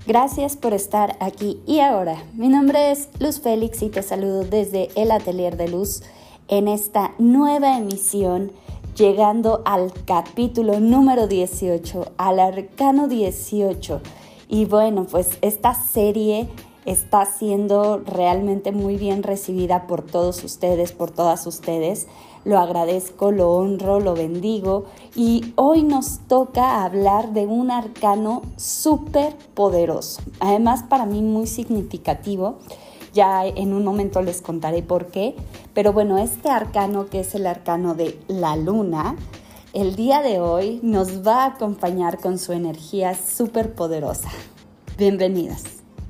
Gracias por estar aquí y ahora. Mi nombre es Luz Félix y te saludo desde el Atelier de Luz en esta nueva emisión, llegando al capítulo número 18, al Arcano 18. Y bueno, pues esta serie está siendo realmente muy bien recibida por todos ustedes, por todas ustedes. Lo agradezco, lo honro, lo bendigo. Y hoy nos toca hablar de un arcano súper poderoso. Además, para mí muy significativo. Ya en un momento les contaré por qué. Pero bueno, este arcano, que es el arcano de la luna, el día de hoy nos va a acompañar con su energía súper poderosa. Bienvenidas.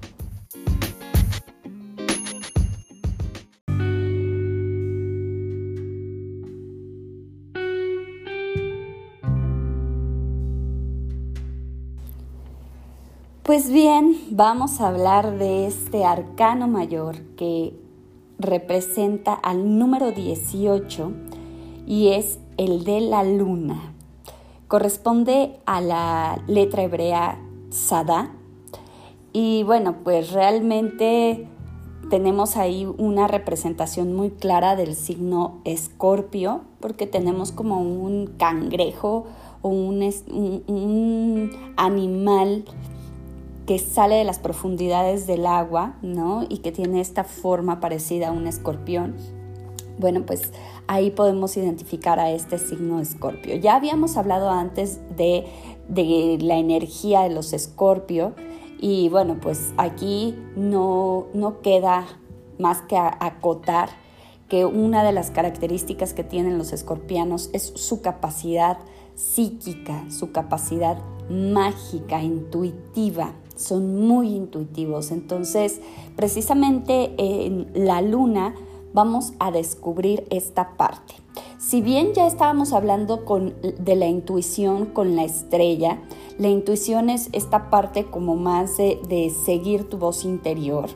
Pues bien, vamos a hablar de este arcano mayor que representa al número 18 y es el de la luna. Corresponde a la letra hebrea Tzadá y bueno, pues realmente tenemos ahí una representación muy clara del signo Escorpio, porque tenemos como un cangrejo o un animal que sale de las profundidades del agua, ¿no? Y que tiene esta forma parecida a un escorpión. Bueno, pues ahí podemos identificar a este signo Escorpio. Ya habíamos hablado antes de la energía de los Escorpio y bueno, pues aquí no queda más que acotar que una de las características que tienen los escorpianos es su capacidad psíquica, su capacidad mágica, intuitiva. Son muy intuitivos. Entonces, precisamente en la luna vamos a descubrir esta parte. Si bien ya estábamos hablando de la intuición con la estrella, la intuición es esta parte como más de seguir tu voz interior.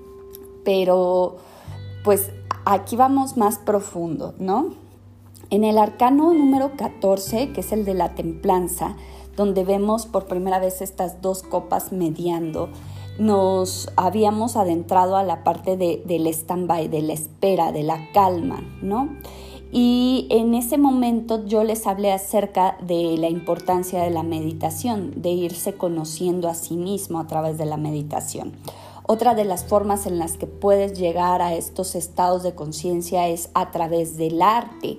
Pero, pues, aquí vamos más profundo, ¿no? En el arcano número 14, que es el de la templanza, donde vemos por primera vez estas dos copas mediando, nos habíamos adentrado a la parte del stand-by, de la espera, de la calma, ¿no? Y en ese momento yo les hablé acerca de la importancia de la meditación, de irse conociendo a sí mismo a través de la meditación. Otra de las formas en las que puedes llegar a estos estados de conciencia es a través del arte.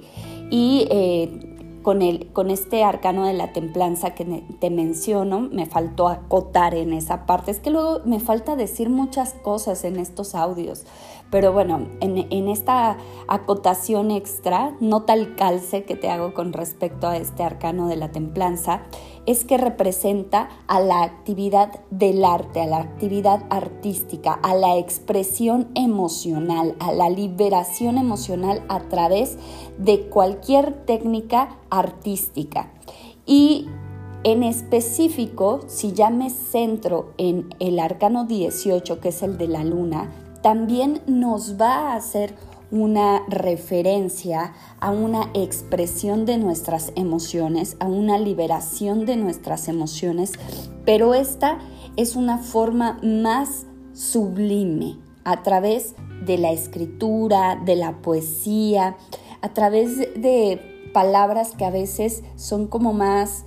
Y con este arcano de la templanza que te menciono, me faltó acotar en esa parte. Es que luego me falta decir muchas cosas en estos audios. Pero bueno, en esta acotación extra, nota el calce que te hago con respecto a este arcano de la templanza, es que representa a la actividad del arte, a la actividad artística, a la expresión emocional, a la liberación emocional a través de cualquier técnica artística. Y en específico, si ya me centro en el arcano 18, que es el de la luna, también nos va a hacer una referencia a una expresión de nuestras emociones, a una liberación de nuestras emociones, pero esta es una forma más sublime, a través de la escritura, de la poesía, a través de palabras que a veces son como más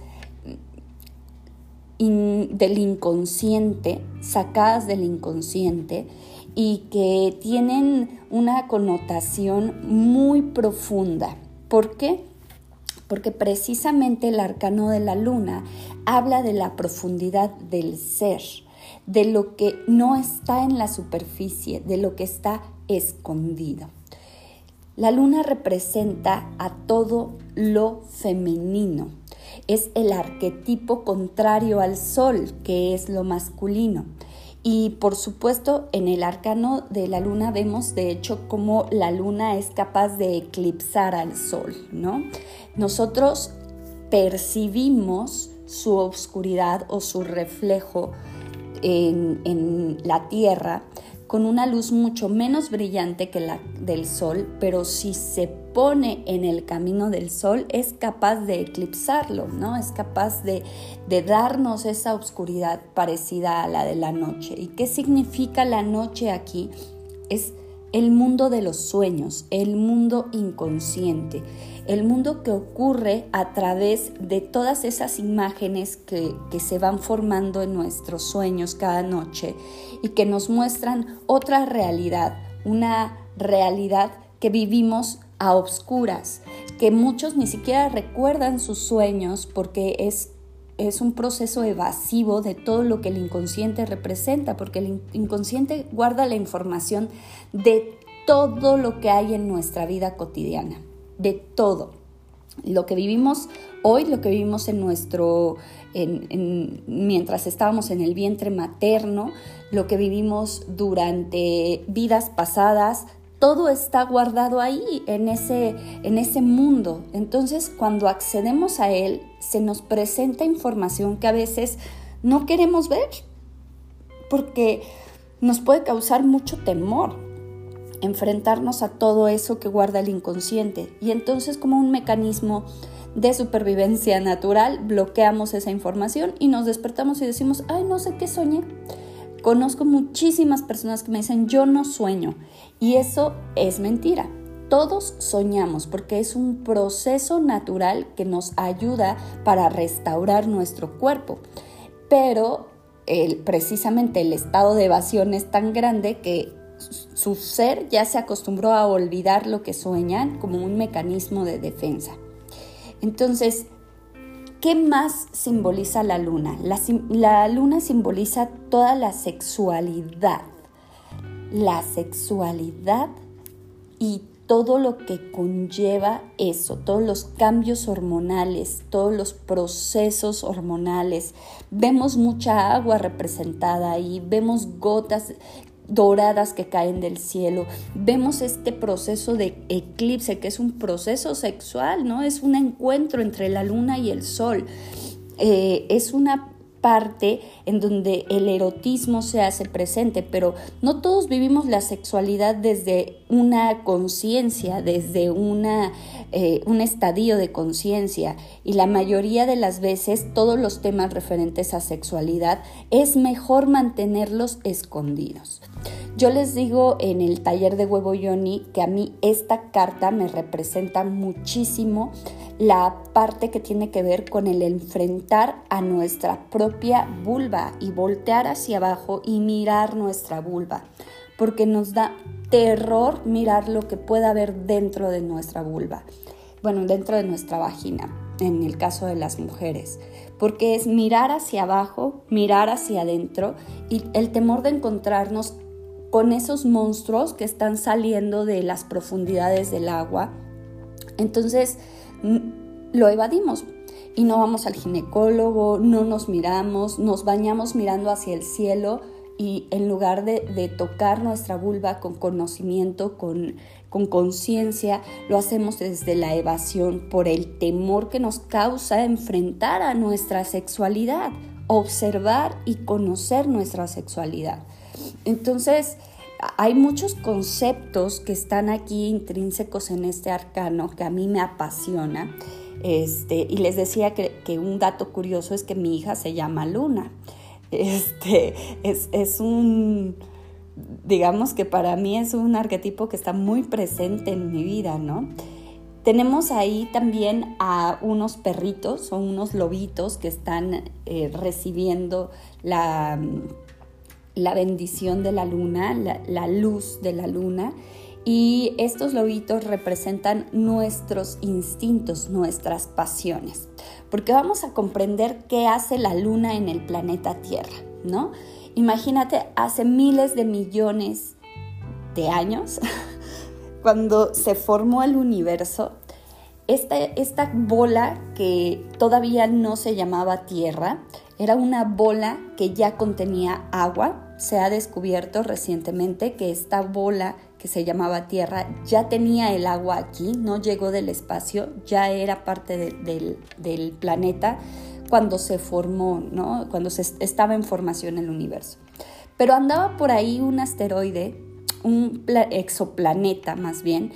del inconsciente, sacadas del inconsciente, y que tienen una connotación muy profunda. ¿Por qué? Porque precisamente el arcano de la luna habla de la profundidad del ser, de lo que no está en la superficie, de lo que está escondido. La luna representa a todo lo femenino. Es el arquetipo contrario al sol, que es lo masculino. Y por supuesto, en el arcano de la luna vemos de hecho cómo la luna es capaz de eclipsar al sol, ¿no? Nosotros percibimos su oscuridad o su reflejo en la tierra, con una luz mucho menos brillante que la del sol, pero si se pone en el camino del sol es capaz de eclipsarlo, ¿no? Es capaz de darnos esa oscuridad parecida a la de la noche. ¿Y qué significa la noche aquí? Es el mundo de los sueños, el mundo inconsciente, el mundo que ocurre a través de todas esas imágenes que se van formando en nuestros sueños cada noche y que nos muestran otra realidad, una realidad que vivimos a obscuras, que muchos ni siquiera recuerdan sus sueños porque es un proceso evasivo de todo lo que el inconsciente representa, porque el inconsciente guarda la información de todo lo que hay en nuestra vida cotidiana, de todo. Lo que vivimos hoy, lo que vivimos mientras estábamos en el vientre materno, lo que vivimos durante vidas pasadas, todo está guardado ahí, en ese mundo. Entonces, cuando accedemos a él, se nos presenta información que a veces no queremos ver, porque nos puede causar mucho temor enfrentarnos a todo eso que guarda el inconsciente. Y entonces, como un mecanismo de supervivencia natural, bloqueamos esa información y nos despertamos y decimos, ay, no sé qué soñé. Conozco muchísimas personas que me dicen, yo no sueño. Y eso es mentira. Todos soñamos porque es un proceso natural que nos ayuda para restaurar nuestro cuerpo. Pero precisamente el estado de evasión es tan grande que su ser ya se acostumbró a olvidar lo que sueñan como un mecanismo de defensa. Entonces, ¿qué más simboliza la luna? La luna simboliza toda la sexualidad y todo lo que conlleva eso, todos los cambios hormonales, todos los procesos hormonales. Vemos mucha agua representada ahí, vemos gotas doradas que caen del cielo, vemos este proceso de eclipse que es un proceso sexual, ¿no? Es un encuentro entre la luna y el sol, es una parte en donde el erotismo se hace presente, pero no todos vivimos la sexualidad desde una conciencia, desde un estadio de conciencia, y la mayoría de las veces todos los temas referentes a sexualidad es mejor mantenerlos escondidos. Yo les digo en el taller de Huevo Yoni que a mí esta carta me representa muchísimo la parte que tiene que ver con el enfrentar a nuestra propia vulva y voltear hacia abajo y mirar nuestra vulva, porque nos da terror mirar lo que pueda haber dentro de nuestra vulva, bueno, dentro de nuestra vagina, en el caso de las mujeres, porque es mirar hacia abajo, mirar hacia adentro y el temor de encontrarnos con esos monstruos que están saliendo de las profundidades del agua. Entonces lo evadimos y no vamos al ginecólogo, no nos miramos, nos bañamos mirando hacia el cielo y en lugar de tocar nuestra vulva con conocimiento, con conciencia, lo hacemos desde la evasión por el temor que nos causa enfrentar a nuestra sexualidad, observar y conocer nuestra sexualidad. Entonces, hay muchos conceptos que están aquí intrínsecos en este arcano que a mí me apasiona. Y les decía que un dato curioso es que mi hija se llama Luna. Es un, digamos que para mí es un arquetipo que está muy presente en mi vida, ¿no? Tenemos ahí también a unos perritos o unos lobitos que están recibiendo la bendición de la luna, la luz de la luna, y estos lobitos representan nuestros instintos, nuestras pasiones, porque vamos a comprender qué hace la luna en el planeta Tierra, ¿no? Imagínate, hace miles de millones de años, cuando se formó el universo, esta bola que todavía no se llamaba Tierra, era una bola que ya contenía agua. Se ha descubierto recientemente que esta bola que se llamaba Tierra ya tenía el agua aquí, no llegó del espacio, ya era parte del planeta cuando se formó, ¿no? Cuando estaba en formación el universo. Pero andaba por ahí un asteroide, un exoplaneta más bien,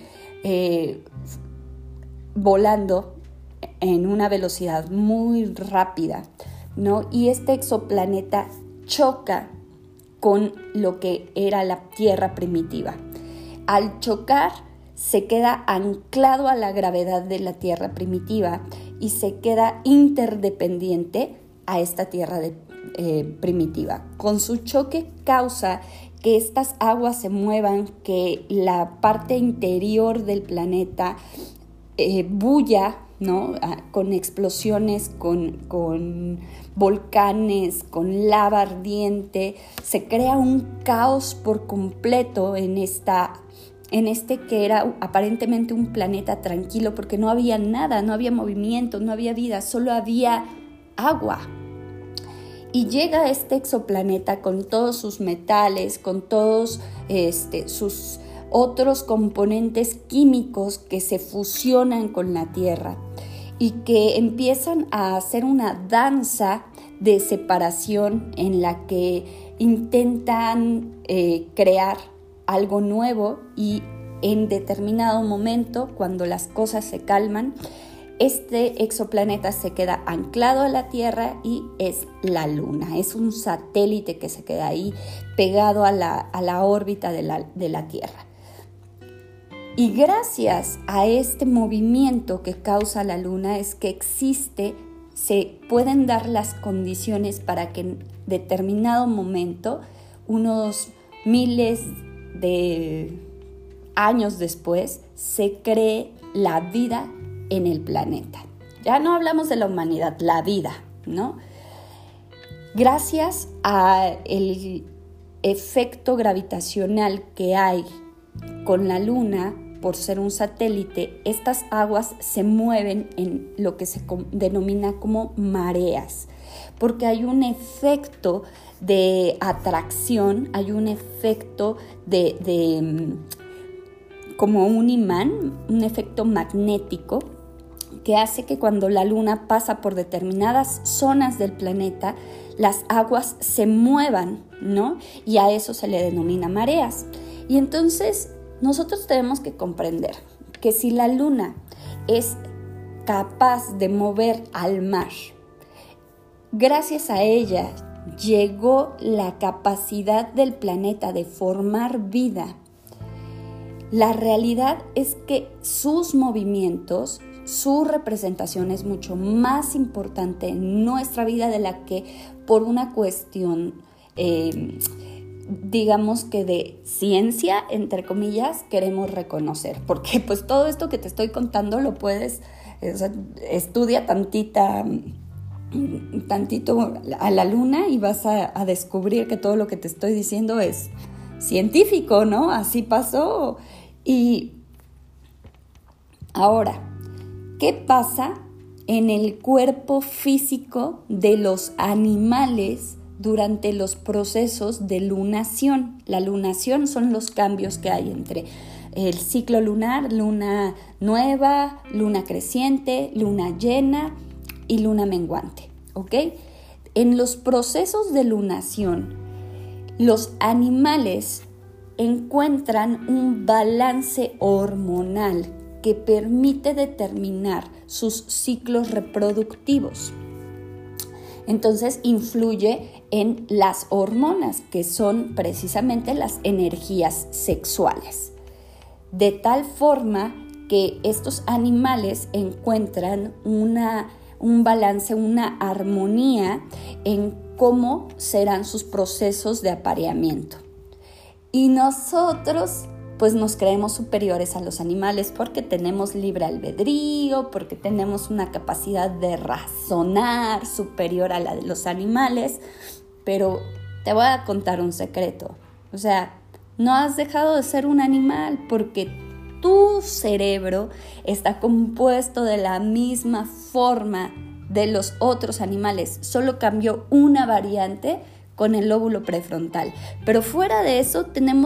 volando en una velocidad muy rápida, ¿no? Y este exoplaneta choca con lo que era la Tierra primitiva. Al chocar, se queda anclado a la gravedad de la Tierra primitiva y se queda interdependiente a esta Tierra primitiva. Con su choque causa que estas aguas se muevan, que la parte interior del planeta bulla, ¿no? Con explosiones, con volcanes, con lava ardiente. Se crea un caos por completo en este que era aparentemente un planeta tranquilo, porque no había nada, no había movimiento, no había vida, solo había agua. Y llega este exoplaneta con todos sus metales, con todos sus otros componentes químicos que se fusionan con la Tierra y que empiezan a hacer una danza de separación en la que intentan crear algo nuevo, y en determinado momento, cuando las cosas se calman, este exoplaneta se queda anclado a la Tierra y es la Luna. Es un satélite que se queda ahí pegado a la órbita de la Tierra. Y gracias a este movimiento que causa la Luna es que se pueden dar las condiciones para que en determinado momento, unos miles de años después, se cree la vida en el planeta. Ya no hablamos de la humanidad, la vida, ¿no? Gracias al efecto gravitacional que hay con la Luna, por ser un satélite, estas aguas se mueven en lo que se denomina como mareas, porque hay un efecto de atracción, hay un efecto como un imán, un efecto magnético que hace que cuando la Luna pasa por determinadas zonas del planeta, las aguas se muevan, ¿no? Y a eso se le denomina mareas. Y entonces nosotros tenemos que comprender que si la Luna es capaz de mover al mar, gracias a ella llegó la capacidad del planeta de formar vida. La realidad es que sus movimientos, su representación es mucho más importante en nuestra vida de la que por una cuestión, digamos que de ciencia, entre comillas, queremos reconocer. Porque pues todo esto que te estoy contando lo puedes, estudia tantito a la Luna y vas a descubrir que todo lo que te estoy diciendo es científico, ¿no? Así pasó. Y ahora, ¿qué pasa en el cuerpo físico de los animales durante los procesos de lunación? La lunación son los cambios que hay entre el ciclo lunar, luna nueva, luna creciente, luna llena y luna menguante, ¿ok? En los procesos de lunación, los animales encuentran un balance hormonal que permite determinar sus ciclos reproductivos. Entonces influye en las hormonas, que son precisamente las energías sexuales. De tal forma que estos animales encuentran un balance, una armonía en cómo serán sus procesos de apareamiento. Y nosotros pues nos creemos superiores a los animales porque tenemos libre albedrío, porque tenemos una capacidad de razonar superior a la de los animales. Pero te voy a contar un secreto. O sea, no has dejado de ser un animal, porque tu cerebro está compuesto de la misma forma de los otros animales. Solo cambió una variante con el lóbulo prefrontal. Pero fuera de eso tenemos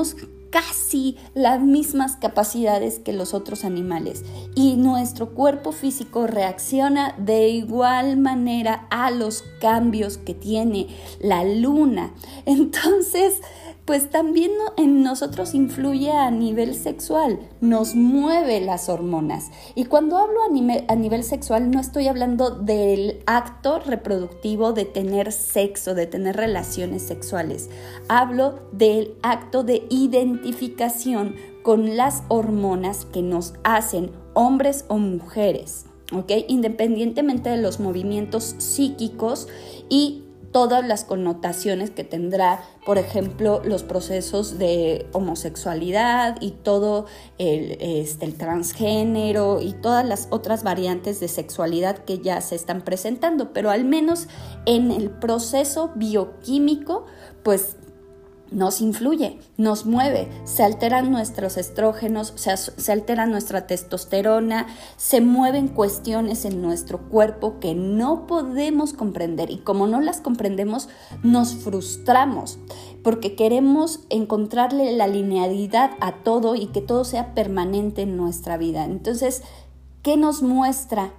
casi las mismas capacidades que los otros animales y nuestro cuerpo físico reacciona de igual manera a los cambios que tiene la luna. Entonces, pues también en nosotros influye a nivel sexual, nos mueve las hormonas. Y cuando hablo a nivel sexual no estoy hablando del acto reproductivo de tener sexo, de tener relaciones sexuales. Hablo del acto de identificación con las hormonas que nos hacen hombres o mujeres, ¿ok? Independientemente de los movimientos psíquicos y todas las connotaciones que tendrá, por ejemplo, los procesos de homosexualidad y todo el transgénero y todas las otras variantes de sexualidad que ya se están presentando, pero al menos en el proceso bioquímico, pues nos influye, nos mueve, se alteran nuestros estrógenos, se altera nuestra testosterona, se mueven cuestiones en nuestro cuerpo que no podemos comprender y como no las comprendemos nos frustramos porque queremos encontrarle la linealidad a todo y que todo sea permanente en nuestra vida. Entonces, ¿qué nos muestra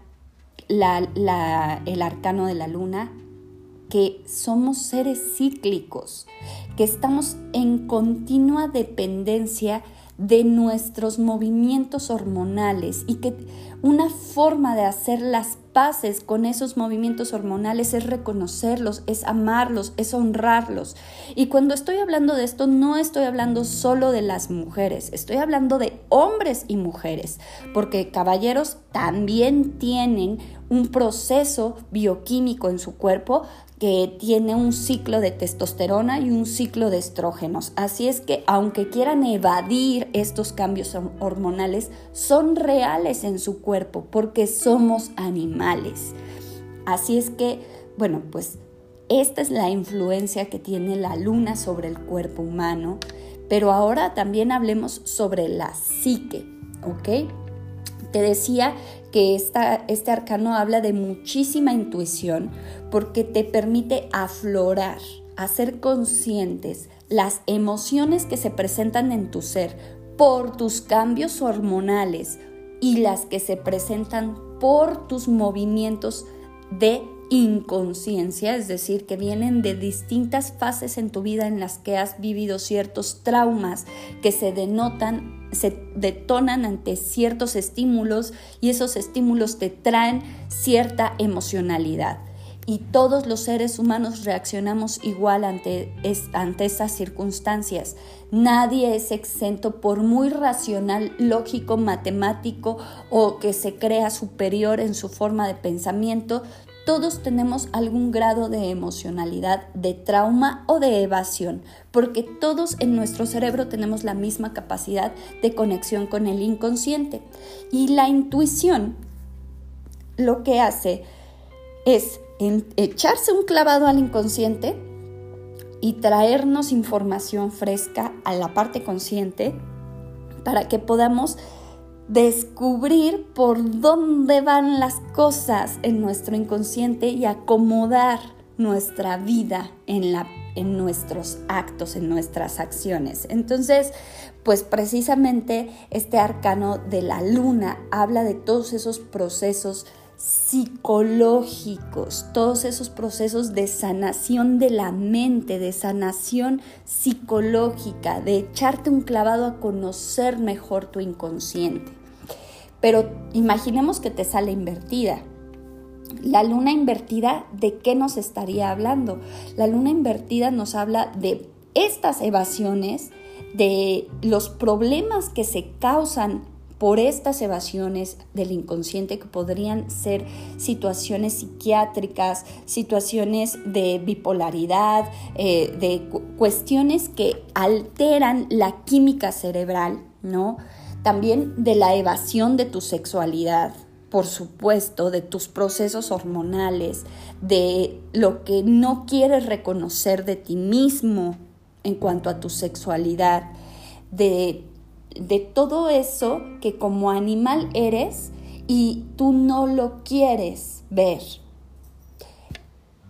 el arcano de la luna? Que somos seres cíclicos, que estamos en continua dependencia de nuestros movimientos hormonales y que una forma de hacer las paces con esos movimientos hormonales es reconocerlos, es amarlos, es honrarlos. Y cuando estoy hablando de esto, no estoy hablando solo de las mujeres, estoy hablando de hombres y mujeres, porque caballeros también tienen un proceso bioquímico en su cuerpo que tiene un ciclo de testosterona y un ciclo de estrógenos. Así es que aunque quieran evadir estos cambios hormonales, son reales en su cuerpo porque somos animales. Así es que, bueno, pues esta es la influencia que tiene la luna sobre el cuerpo humano, pero ahora también hablemos sobre la psique, ¿ok? Te decía que este arcano habla de muchísima intuición porque te permite aflorar, hacer conscientes las emociones que se presentan en tu ser por tus cambios hormonales y las que se presentan por tus movimientos de inconsciencia, es decir, que vienen de distintas fases en tu vida en las que has vivido ciertos traumas que se detonan ante ciertos estímulos y esos estímulos te traen cierta emocionalidad. Y todos los seres humanos reaccionamos igual ante esas circunstancias. Nadie es exento, por muy racional, lógico, matemático o que se crea superior en su forma de pensamiento. Todos tenemos algún grado de emocionalidad, de trauma o de evasión, porque todos en nuestro cerebro tenemos la misma capacidad de conexión con el inconsciente. Y la intuición lo que hace es echarse un clavado al inconsciente y traernos información fresca a la parte consciente para que podamos descubrir por dónde van las cosas en nuestro inconsciente y acomodar nuestra vida en nuestros actos, en nuestras acciones. Entonces, pues precisamente este arcano de la luna habla de todos esos procesos psicológicos, todos esos procesos de sanación de la mente, de sanación psicológica, de echarte un clavado a conocer mejor tu inconsciente. Pero imaginemos que te sale invertida. La luna invertida, ¿de qué nos estaría hablando? La luna invertida nos habla de estas evasiones, de los problemas que se causan por estas evasiones del inconsciente, que podrían ser situaciones psiquiátricas, situaciones de bipolaridad, de cuestiones que alteran la química cerebral, ¿no? También de la evasión de tu sexualidad, por supuesto, de tus procesos hormonales, de lo que no quieres reconocer de ti mismo en cuanto a tu sexualidad, de todo eso que como animal eres y tú no lo quieres ver.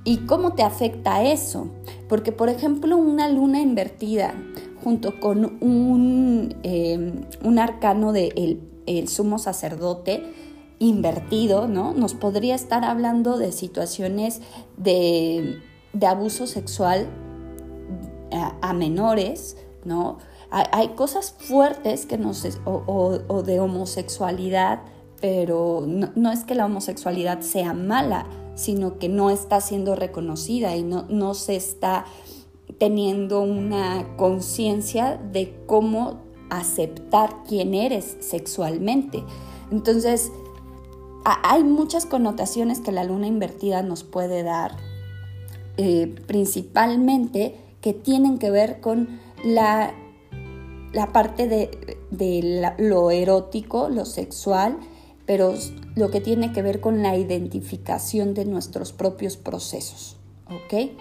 ¿Y cómo te afecta eso? Porque, por ejemplo, una luna invertida junto con un arcano del el sumo sacerdote invertido, ¿no? Nos podría estar hablando de situaciones de abuso sexual a menores, ¿no? Hay cosas fuertes que o de homosexualidad, pero no es que la homosexualidad sea mala, sino que no está siendo reconocida y no se está teniendo una conciencia de cómo aceptar quién eres sexualmente. Entonces, hay muchas connotaciones que la luna invertida nos puede dar, principalmente que tienen que ver con la parte de lo erótico, lo sexual, pero lo que tiene que ver con la identificación de nuestros propios procesos, ¿ok?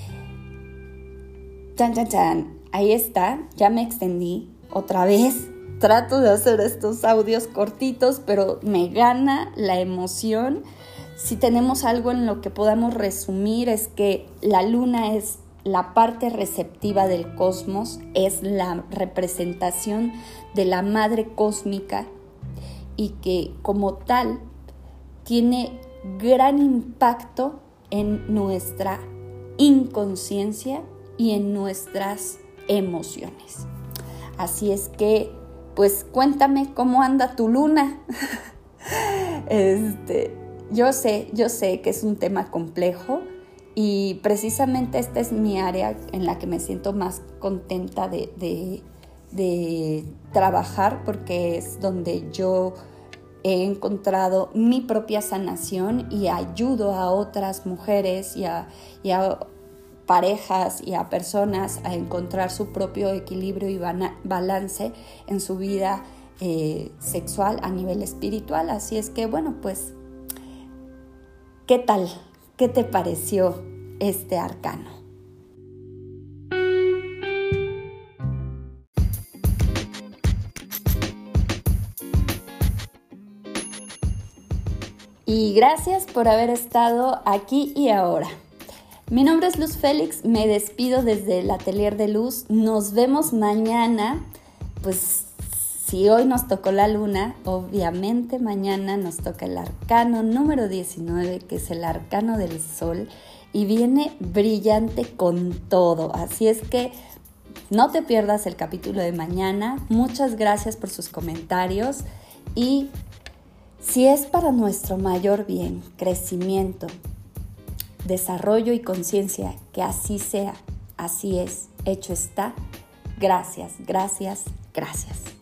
Chan, chan, chan. Ahí está, ya me extendí otra vez. Trato de hacer estos audios cortitos, pero me gana la emoción. Si tenemos algo en lo que podamos resumir es que la luna es la parte receptiva del cosmos, es la representación de la madre cósmica y que como tal tiene gran impacto en nuestra inconsciencia y en nuestras emociones. Así es que, pues cuéntame cómo anda tu luna. Yo sé que es un tema complejo y precisamente esta es mi área en la que me siento más contenta de trabajar, porque es donde yo he encontrado mi propia sanación y ayudo a otras mujeres y a parejas y a personas a encontrar su propio equilibrio y balance en su vida sexual a nivel espiritual. Así es que, bueno, pues, ¿qué tal? ¿Qué te pareció este arcano? Y gracias por haber estado aquí y ahora. Mi nombre es Luz Félix, me despido desde el Atelier de Luz. Nos vemos mañana. Pues si hoy nos tocó la luna, obviamente mañana nos toca el arcano número 19, que es el arcano del sol, y viene brillante con todo. Así es que no te pierdas el capítulo de mañana. Muchas gracias por sus comentarios y si es para nuestro mayor bien, crecimiento, desarrollo y conciencia, que así sea, así es, hecho está. Gracias, gracias, gracias.